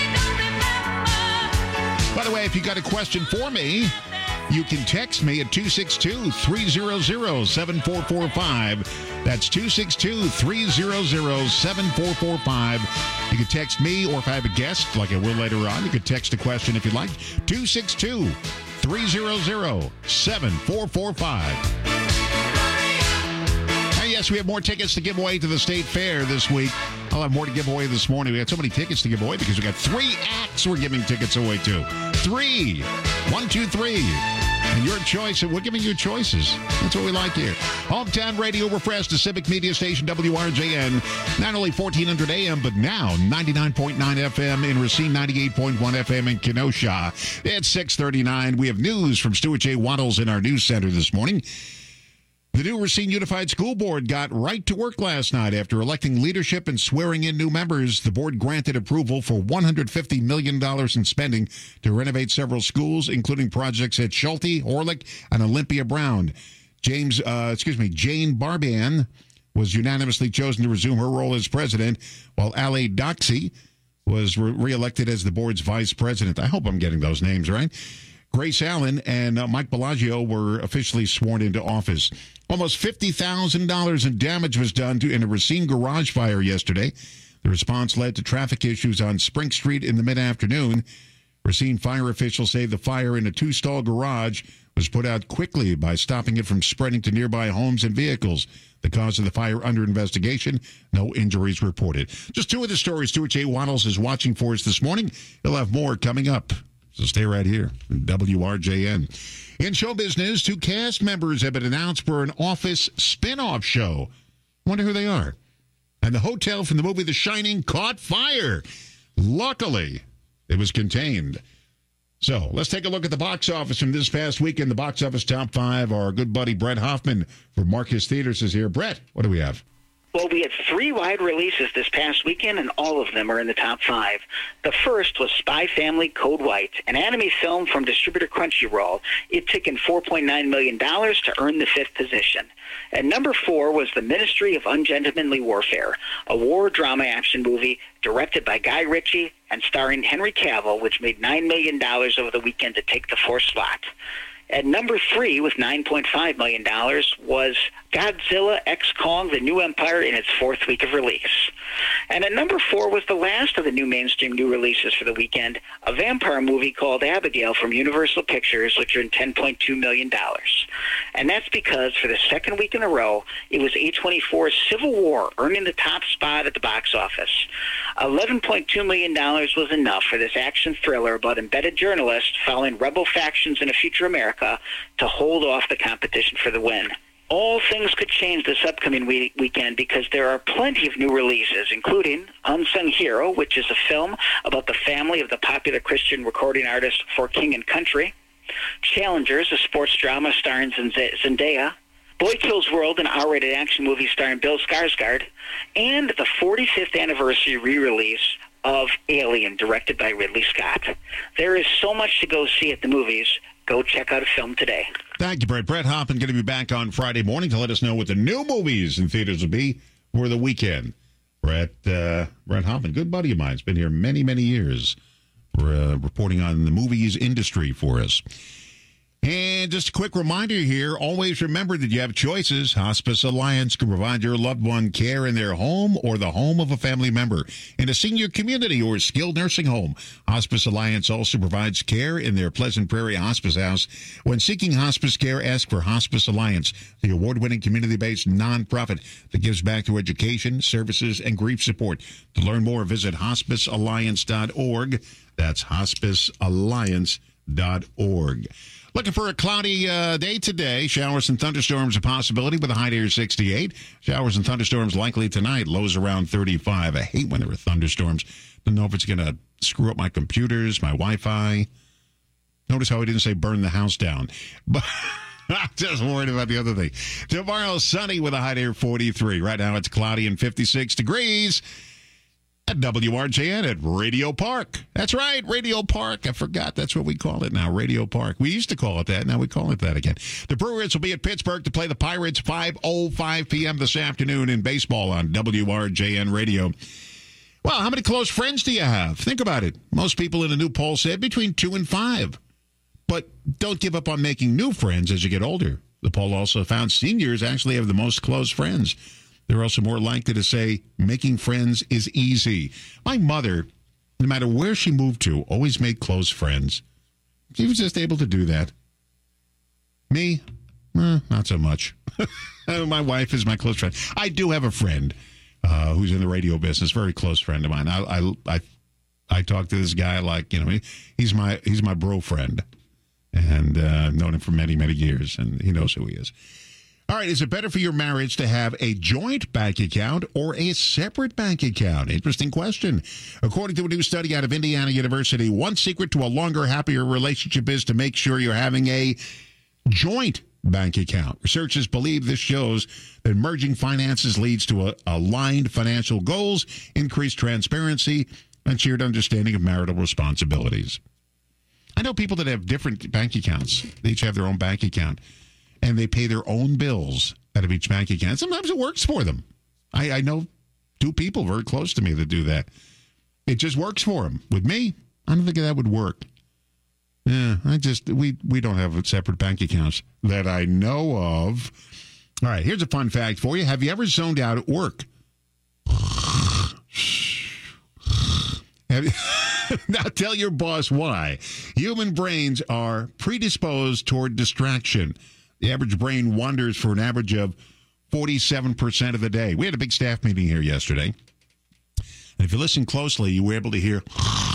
By the way, if you got a question for me, you can text me at two six two, three hundred, seven four four five. That's two six two, three hundred, seven four four five. You can text me, or if I have a guest, like I will later on, you can text a question if you'd like. two six two, three hundred, seven four four five. And yes, we have more tickets to give away to the State Fair this week. I'll have more to give away this morning. We got so many tickets to give away because we got three acts we're giving tickets away to. Three. one two three. And your choice, we're giving you choices. That's what we like here. Hometown Radio refreshed to Civic Media Station W R J N. Not only fourteen hundred A M, but now ninety-nine point nine F M in Racine, ninety-eight point one F M in Kenosha. It's six thirty-nine. We have news from Stuart J. Waddles in our news center this morning. The new Racine Unified School Board got right to work last night after electing leadership and swearing in new members. The board granted approval for one hundred fifty million dollars in spending to renovate several schools, including projects at Schulte, Orlick, and Olympia Brown. James, uh, excuse me, Jane Barban was unanimously chosen to resume her role as president, while Ali Doxey was re- reelected as the board's vice president. I hope I'm getting those names right. Grace Allen and uh, Mike Bellagio were officially sworn into office. Almost fifty thousand dollars in damage was done to, in a Racine garage fire yesterday. The response led to traffic issues on Spring Street in the mid-afternoon. Racine fire officials say the fire in a two-stall garage was put out quickly by stopping it from spreading to nearby homes and vehicles. The cause of the fire under investigation. No injuries reported. Just two of the stories Stuart J. Waddles is watching for us this morning. He'll have more coming up. So stay right here, W R J N. In showbiz news, two cast members have been announced for an Office spin-off show. Wonder who they are. And the hotel from the movie The Shining caught fire. Luckily, it was contained. So let's take a look at the box office from this past weekend. The box office top five. Our good buddy Brett Hoffman from Marcus Theaters is here. Brett, what do we have? Well, we had three wide releases this past weekend, and all of them are in the top five. The first was Spy Family Code White, an anime film from distributor Crunchyroll. It took in four point nine million dollars to earn the fifth position. And number four was The Ministry of Ungentlemanly Warfare, a war drama action movie directed by Guy Ritchie and starring Henry Cavill, which made nine million dollars over the weekend to take the fourth slot. At number three, with nine point five million dollars, was Godzilla X Kong, The New Empire, in its fourth week of release. And at number four was the last of the new mainstream new releases for the weekend, a vampire movie called Abigail from Universal Pictures, which earned ten point two million dollars. And that's because for the second week in a row, it was A twenty-four's Civil War earning the top spot at the box office. eleven point two million dollars was enough for this action thriller about embedded journalists following rebel factions in a future America to hold off the competition for the win. All things could change this upcoming week- weekend because there are plenty of new releases, including Unsung Hero, which is a film about the family of the popular Christian recording artist For King and Country, Challengers, a sports drama starring Zendaya, Boy Kills World, an R-rated action movie starring Bill Skarsgård, and the forty-fifth anniversary re-release of Alien, directed by Ridley Scott. There is so much to go see at the movies. Go check out a film today. Thank you, Brett. Brett Hoffman going to be back on Friday morning to let us know what the new movies in theaters will be for the weekend. Brett, uh, Brett Hoffman, good buddy of mine, has been here many, many years, uh, reporting on the movies industry for us. And just a quick reminder here, always remember that you have choices. Hospice Alliance can provide your loved one care in their home or the home of a family member, in a senior community or skilled nursing home. Hospice Alliance also provides care in their Pleasant Prairie Hospice House. When seeking hospice care, ask for Hospice Alliance, the award-winning community-based nonprofit that gives back to education, services, and grief support. To learn more, visit hospice alliance dot org. That's hospice alliance dot org. Looking for a cloudy uh, day today. Showers and thunderstorms a possibility with a high near sixty-eight. Showers and thunderstorms likely tonight. Lows around thirty-five. I hate when there are thunderstorms. Don't know if it's going to screw up my computers, my Wi-Fi. Notice how I didn't say burn the house down. But I'm just worried about the other thing. Tomorrow, sunny with a high near forty-three. Right now, it's cloudy and fifty-six degrees. At W R J N at Radio Park. That's right, Radio Park. I forgot that's what we call it now, Radio Park. We used to call it that. Now we call it that again. The Brewers will be at Pittsburgh to play the Pirates five oh five p.m. this afternoon in baseball on W R J N Radio. Well, how many close friends do you have? Think about it. Most people in a new poll said between two and five. But don't give up on making new friends as you get older. The poll also found seniors actually have the most close friends. They're also more likely to say making friends is easy. My mother, no matter where she moved to, always made close friends. She was just able to do that. Me, eh, not so much. My wife is my close friend. I do have a friend uh, who's in the radio business, very close friend of mine. I I I, I talk to this guy like, you know, he's my he's my bro friend. and uh, known him for many, many years, and he knows who he is. All right, is it better for your marriage to have a joint bank account or a separate bank account? Interesting question. According to a new study out of Indiana University, one secret to a longer, happier relationship is to make sure you're having a joint bank account. Researchers believe this shows that merging finances leads to a, aligned financial goals, increased transparency, and shared understanding of marital responsibilities. I know people that have different bank accounts. They each have their own bank account, and they pay their own bills out of each bank account. Sometimes it works for them. I, I know two people very close to me that do that. It just works for them. With me, I don't think that would work. Yeah, I just, we, we don't have separate bank accounts that I know of. All right, here's a fun fact for you. Have you ever zoned out at work? Have you, now tell your boss why. Human brains are predisposed toward distraction. The average brain wanders for an average of forty-seven percent of the day. We had a big staff meeting here yesterday. And if you listen closely, you were able to hear...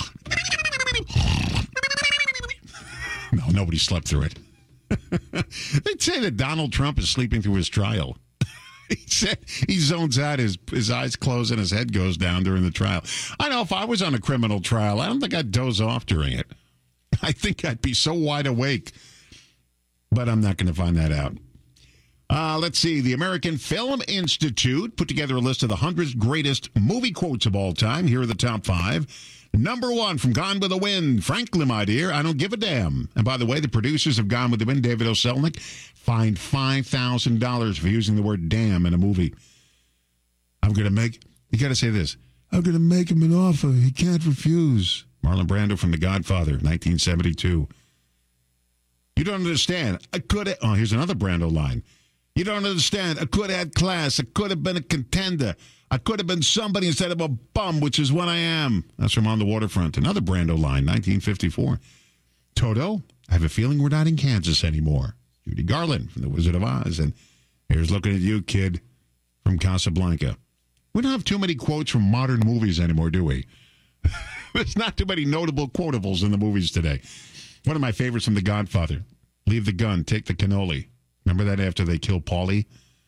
No, nobody slept through it. They'd say that Donald Trump is sleeping through his trial. He said he zones out, his his eyes close and his head goes down during the trial. I know if I was on a criminal trial, I don't think I'd doze off during it. I think I'd be so wide awake. But I'm not going to find that out. Uh, let's see. The American Film Institute put together a list of the one hundred greatest movie quotes of all time. Here are the top five. Number one, from Gone with the Wind. Frankly, my dear, I don't give a damn. And by the way, the producers of Gone with the Wind, David O. Selznick, fined five thousand dollars for using the word damn in a movie. I'm going to make, you got to say this, I'm going to make him an offer he can't refuse. Marlon Brando from The Godfather, nineteen seventy-two. You don't understand. I could have, oh, here's another Brando line. You don't understand. I could have had class. I could have been a contender. I could have been somebody instead of a bum, which is what I am. That's from On the Waterfront. Another Brando line, nineteen fifty-four. Toto, I have a feeling we're not in Kansas anymore. Judy Garland from The Wizard of Oz. And here's looking at you, kid, from Casablanca. We don't have too many quotes from modern movies anymore, do we? There's not too many notable quotables in the movies today. One of my favorites from The Godfather. Leave the gun, take the cannoli. Remember that after they kill Paulie?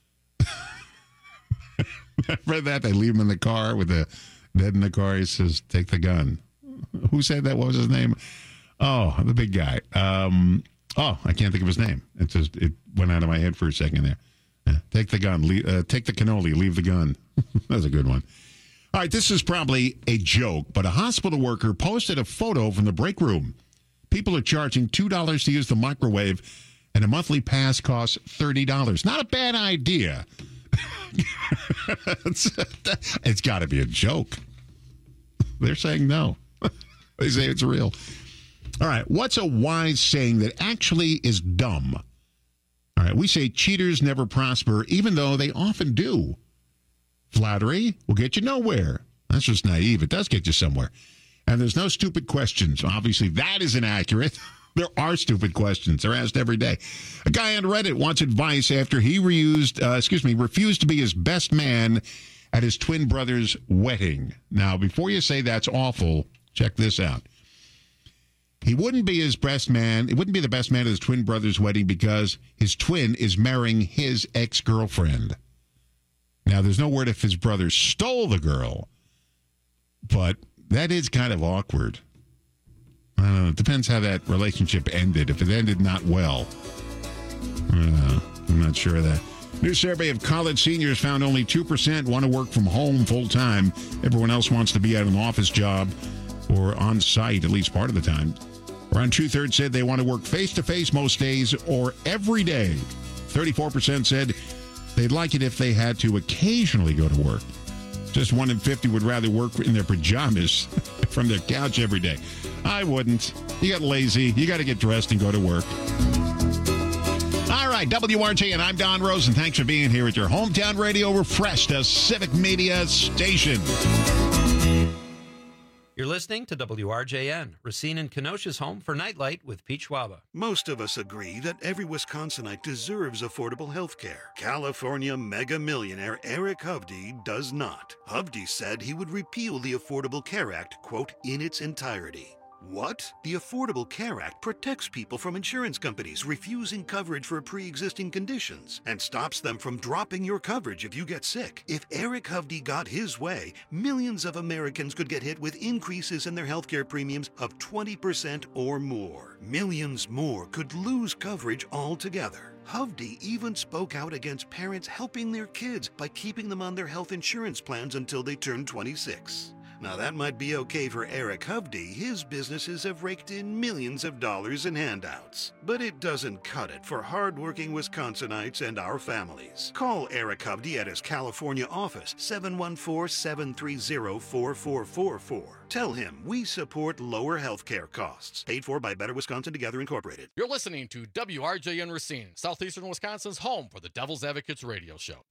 Remember that? They leave him in the car with the dead in the car. He says, take the gun. Who said that? What was his name? Oh, the big guy. Um, oh, I can't think of his name. It just it went out of my head for a second there. Yeah, take the gun. Leave, uh, take the cannoli. Leave the gun. That's a good one. All right, this is probably a joke, but a hospital worker posted a photo from the break room. People are charging two dollars to use the microwave, and a monthly pass costs thirty dollars. Not a bad idea. it's it's got to be a joke. They're saying no. They say it's real. All right, what's a wise saying that actually is dumb? All right, we say cheaters never prosper, even though they often do. Flattery will get you nowhere. That's just naive. It does get you somewhere. And there's no stupid questions. Obviously, that is inaccurate. There are stupid questions. They're asked every day. A guy on Reddit wants advice after he reused, uh, excuse me, refused to be his best man at his twin brother's wedding. Now, before you say that's awful, check this out. He wouldn't be his best man. He wouldn't be the best man at his twin brother's wedding because his twin is marrying his ex-girlfriend. Now, there's no word if his brother stole the girl, but that is kind of awkward. I don't know. It depends how that relationship ended. If it ended not well, uh, I'm not sure of that. New survey of college seniors found only two percent want to work from home full-time. Everyone else wants to be at an office job or on-site at least part of the time. Around two-thirds said they want to work face-to-face most days or every day. thirty-four percent said they'd like it if they had to occasionally go to work. Just one in fifty would rather work in their pajamas from their couch every day. I wouldn't. You get lazy. You got to get dressed and go to work. All right, W R J, and I'm Don Rosen. Thanks for being here at your hometown radio refreshed, a Civic Media station. You're listening to W R J N, Racine and Kenosha's home for Nightlight with Pete Schwaba. Most of us agree that every Wisconsinite deserves affordable health care. California mega millionaire Eric Hovde does not. Hovde said he would repeal the Affordable Care Act, quote, in its entirety. What? The Affordable Care Act protects people from insurance companies refusing coverage for pre-existing conditions and stops them from dropping your coverage if you get sick. If Eric Hovde got his way, millions of Americans could get hit with increases in their healthcare premiums of twenty percent or more. Millions more could lose coverage altogether. Hovde even spoke out against parents helping their kids by keeping them on their health insurance plans until they turn twenty-six. Now that might be okay for Eric Hovde. His businesses have raked in millions of dollars in handouts. But it doesn't cut it for hardworking Wisconsinites and our families. Call Eric Hovde at his California office, seven one four, seven three zero, four four four four. Tell him we support lower health care costs. Paid for by Better Wisconsin Together Incorporated. You're listening to W R J N Racine, Southeastern Wisconsin's home for the Devil's Advocates radio show.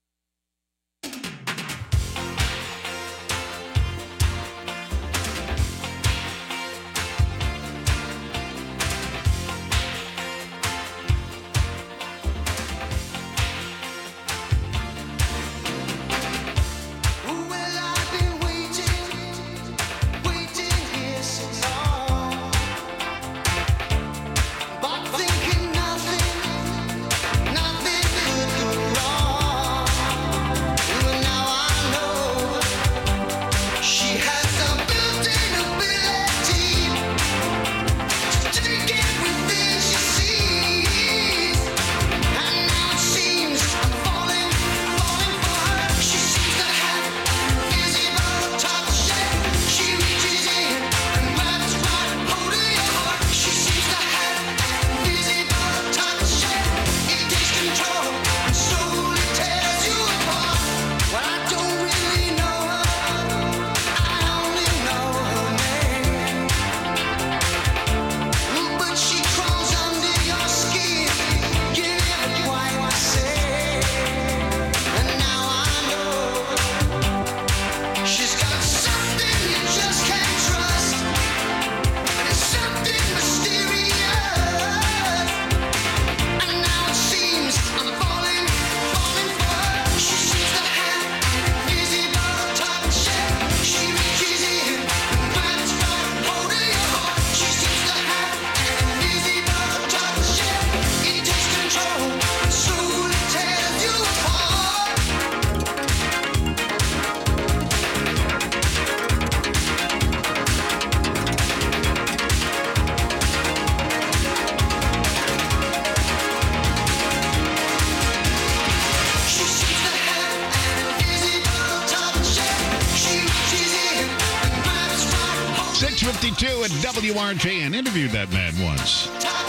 At W R J N interviewed that man once.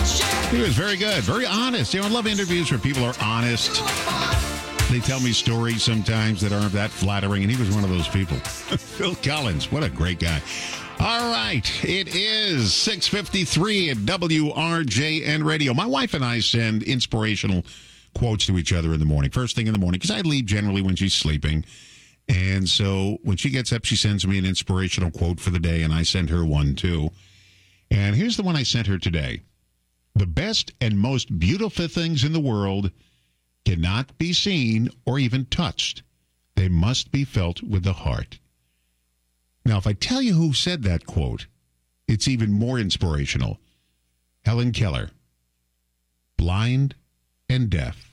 He was very good, very honest. You know, I love interviews where people are honest. They tell me stories sometimes that aren't that flattering, and he was one of those people. Phil Collins, what a great guy. All right, it is six fifty-three at W R J N Radio. My wife and I send inspirational quotes to each other in the morning, first thing in the morning, because I leave generally when she's sleeping. And so when she gets up, she sends me an inspirational quote for the day, and I send her one too. And here's the one I sent her today. The best and most beautiful things in the world cannot be seen or even touched. They must be felt with the heart. Now, if I tell you who said that quote, it's even more inspirational. Helen Keller, blind and deaf.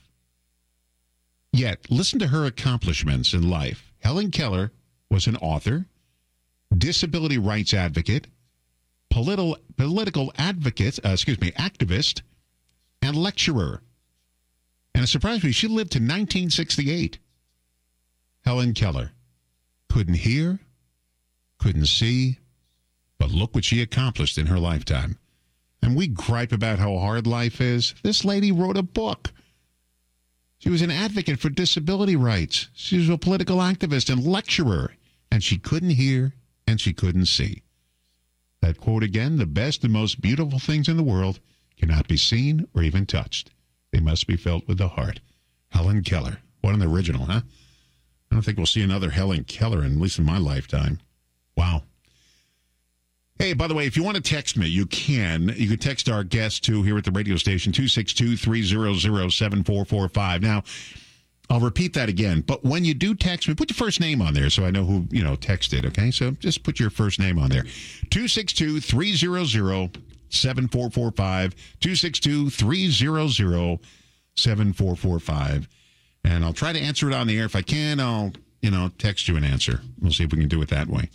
Yet, listen to her accomplishments in life. Helen Keller was an author, disability rights advocate, political political advocate, uh, excuse me, activist, and lecturer. And it surprised me, she lived to nineteen sixty-eight. Helen Keller couldn't hear, couldn't see, but look what she accomplished in her lifetime. And we gripe about how hard life is. This lady wrote a book. She was an advocate for disability rights. She was a political activist and lecturer, and she couldn't hear and she couldn't see. That quote again, the best and most beautiful things in the world cannot be seen or even touched. They must be felt with the heart. Helen Keller. What an original, huh? I don't think we'll see another Helen Keller, in, at least in my lifetime. Wow. Hey, by the way, if you want to text me, you can. You can text our guest, too, here at the radio station, two six two, three zero zero, seven four four five. Now, I'll repeat that again. But when you do text me, put your first name on there so I know who, you know, texted, okay? So just put your first name on there. two six two, three hundred, seven four four five. two six two, three hundred, seven four four five. And I'll try to answer it on the air. If I can, I'll, you know, text you an answer. We'll see if we can do it that way.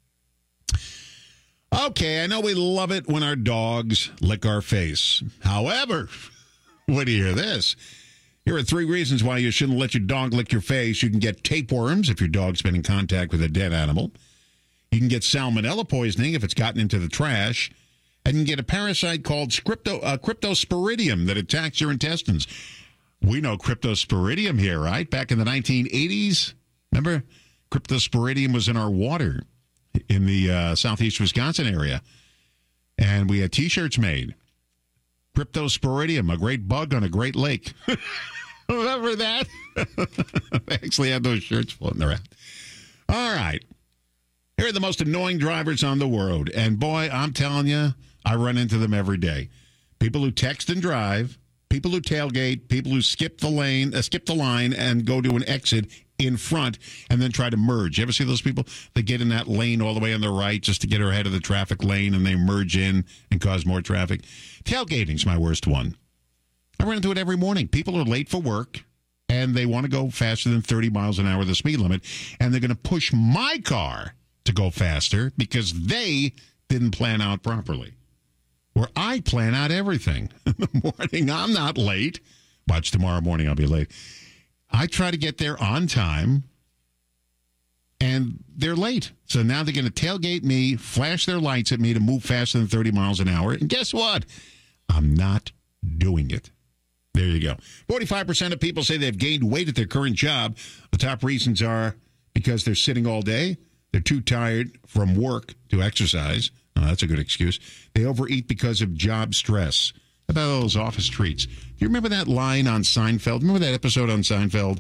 Okay, I know we love it when our dogs lick our face. However, when you hear this, here are three reasons why you shouldn't let your dog lick your face. You can get tapeworms if your dog's been in contact with a dead animal. You can get salmonella poisoning if it's gotten into the trash. And you can get a parasite called crypto, uh, cryptosporidium that attacks your intestines. We know cryptosporidium here, right? Back in the nineteen eighties, remember? Cryptosporidium was in our water in the uh, southeast Wisconsin area. And we had T-shirts made. Cryptosporidium, a great bug on a great lake. Remember that? They actually had those shirts floating around. All right. Here are the most annoying drivers on the road. And boy, I'm telling you, I run into them every day. People who text and drive, people who tailgate, people who skip the lane, uh, skip the line and go to an exit in front and then try to merge. You ever see those people? They get in that lane all the way on the right just to get ahead of the traffic lane and they merge in and cause more traffic. Tailgating's my worst one. I run into it every morning. People are late for work and they want to go faster than thirty miles an hour, the speed limit, and they're going to push my car to go faster because they didn't plan out properly. Where I plan out everything. In the morning, I'm not late. Watch, tomorrow morning I'll be late. I try to get there on time, and they're late. So now they're going to tailgate me, flash their lights at me to move faster than thirty miles an hour. And guess what? I'm not doing it. There you go. forty-five percent of people say they've gained weight at their current job. The top reasons are because they're sitting all day. They're too tired from work to exercise. Oh, that's a good excuse. They overeat because of job stress. How about all those office treats? Do you remember that line on Seinfeld? Remember that episode on Seinfeld?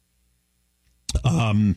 Um,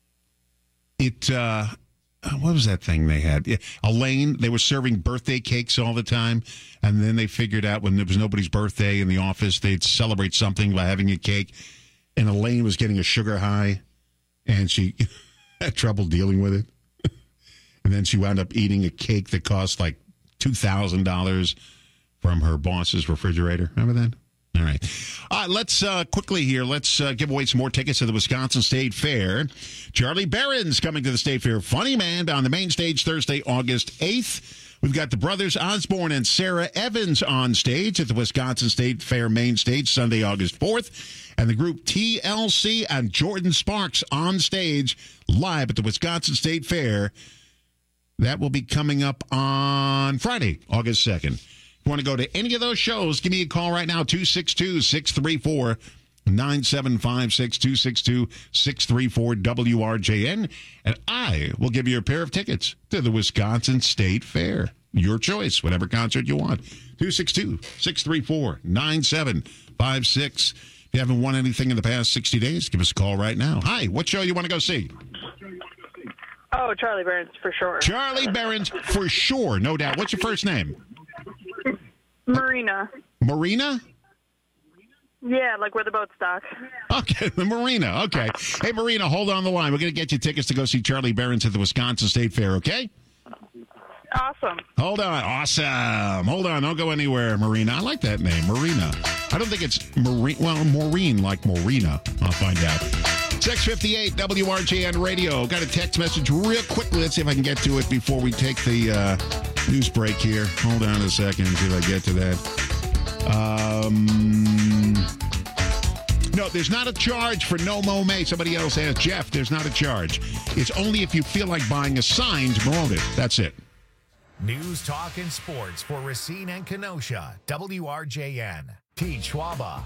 it, uh, what was that thing they had? Yeah, Elaine, they were serving birthday cakes all the time, and then they figured out when there was nobody's birthday in the office, they'd celebrate something by having a cake, and Elaine was getting a sugar high, and she had trouble dealing with it. And then she wound up eating a cake that cost like two thousand dollars from her boss's refrigerator. Remember that? All right. All right, let's uh, quickly here, let's uh, give away some more tickets to the Wisconsin State Fair. Charlie Barron's coming to the State Fair. Funny Man on the main stage Thursday, August eighth. We've got the brothers Osborne and Sarah Evans on stage at the Wisconsin State Fair main stage Sunday, August fourth. And the group T L C and Jordan Sparks on stage live at the Wisconsin State Fair. That will be coming up on Friday, August second. If you want to go to any of those shows, give me a call right now, two six two, six three four, nine seven five six, two six two, six three four, W R J N, and I will give you a pair of tickets to the Wisconsin State Fair. Your choice, whatever concert you want. two six two, six three four, nine seven five six. If you haven't won anything in the past sixty days, give us a call right now. Hi, what show you want to go see? Oh, Charlie Barron's for sure. Charlie Barron's for sure, no doubt. What's your first name? Marina. Marina? Yeah, like where the boat stocks. Okay, the Marina. Okay. Hey, Marina, hold on the line. We're going to get you tickets to go see Charlie Barron's at the Wisconsin State Fair, okay? Awesome. Hold on. Awesome. Hold on. Don't go anywhere, Marina. I like that name, Marina. I don't think it's Marine. Well, Maureen like Morena. I'll find out. six fifty-eight W R J N Radio. Got a text message real quickly. Let's see if I can get to it before we take the uh, news break here. Hold on a second and see if I get to that. Um, no, there's not a charge for No Mo May. Somebody else asked, Jeff, there's not a charge. It's only if you feel like buying a sign to promote it. That's it. News, talk, and sports for Racine and Kenosha. W R J N. Pete Schwaba.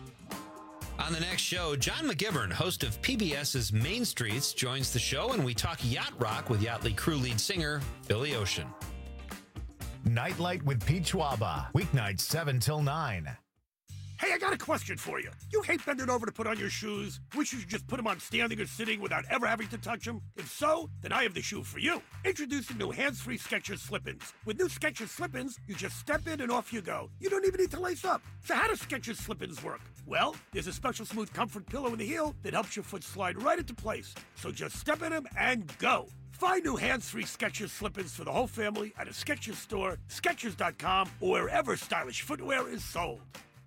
On the next show, John McGivern, host of P B S's Main Streets, joins the show, and we talk yacht rock with Yachtly crew lead singer Billy Ocean. Nightlight with Pete Schwaba. Weeknights seven till nine. Hey, I got a question for you. You hate bending over to put on your shoes? Wish you should just put them on standing or sitting without ever having to touch them? If so, then I have the shoe for you. Introducing new hands-free Skechers Slip-ins. With new Skechers Slip-ins, you just step in and off you go. You don't even need to lace up. So how do Skechers Slip-ins work? Well, there's a special smooth comfort pillow in the heel that helps your foot slide right into place. So just step in them and go. Find new hands-free Skechers Slip-ins for the whole family at a Skechers store, Skechers dot com, or wherever stylish footwear is sold.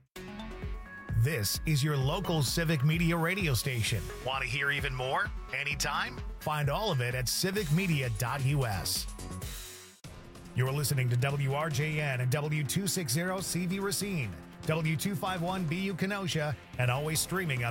This is your local Civic Media radio station. Want to hear even more? Anytime? Find all of it at civic media dot u s. You're listening to W R J N and W two sixty C V Racine, W two fifty-one B U Kenosha, and always streaming on